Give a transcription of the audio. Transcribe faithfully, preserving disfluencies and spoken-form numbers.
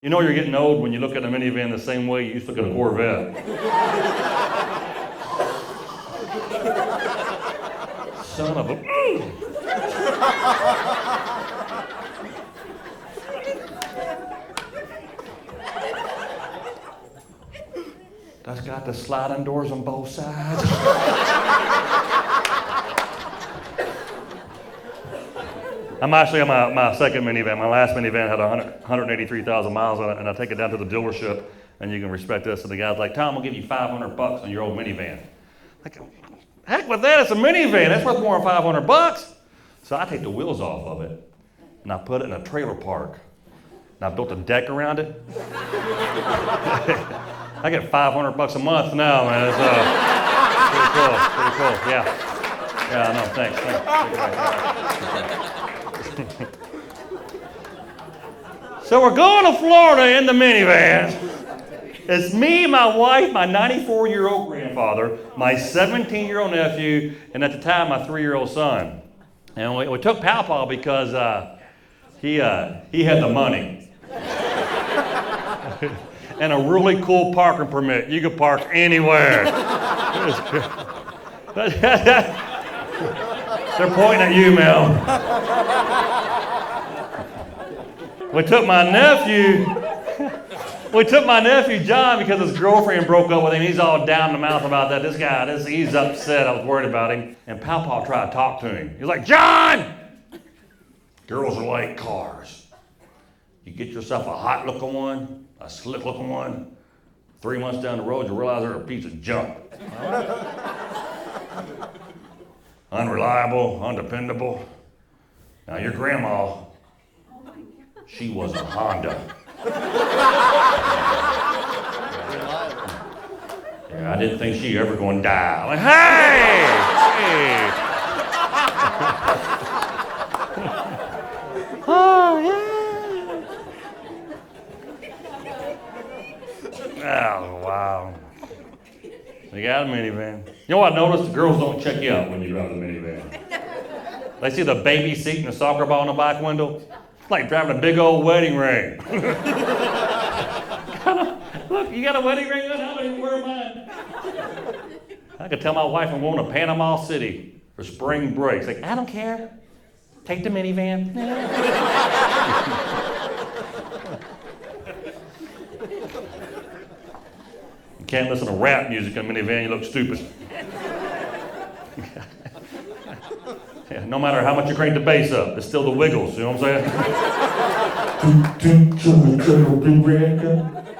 You know you're getting old when you look at a minivan the same way you used to look at a Corvette. Son of a... That's got the sliding doors on both sides. I'm actually on my, my second minivan. My last minivan had one hundred eighty-three thousand miles on it, and I take it down to the dealership, and you can respect this. And the guy's like, Tom, I'll give you five hundred bucks on your old minivan. Like, heck with that, it's a minivan. That's worth more than five hundred bucks. So I take the wheels off of it, and I put it in a trailer park. And I built a deck around it. I get five hundred bucks a month now, man. It's uh, pretty cool, pretty cool, yeah. Yeah, no, thanks, thanks. So we're going to Florida in the minivan. It's me, my wife, my ninety-four-year-old grandfather, my seventeen-year-old nephew, and at the time, my three-year-old son. And we, we took Pawpaw because uh, he, uh, he had the money. And a really cool parking permit. You could park anywhere. They're pointing at you, Mel. We took my nephew, we took my nephew, John, because his girlfriend broke up with him. He's all down the mouth about that. This guy, this, he's upset. I was worried about him. And Pawpaw tried to talk to him. He's like, John! Girls are like cars. You get yourself a hot-looking one, a slick-looking one. Three months down the road, you realize they're a piece of junk. Unreliable, undependable. Now, your grandma, she was a Honda. Yeah, I didn't think she ever going to die. I'm like, hey! Hey! Oh, yeah. Oh, wow. They got a minivan. You know what I noticed? The girls don't check you out when you drive the minivan. They see the baby seat and the soccer ball in the back window. It's like driving a big old wedding ring. Look, you got a wedding ring on? I don't even wear mine. I could tell my wife I'm going to Panama City for spring break. It's like, I don't care. Take the minivan. You can't listen to rap music in a minivan, you look stupid. Yeah, no matter how much you crank the bass up, it's still the Wiggles, you know what I'm saying?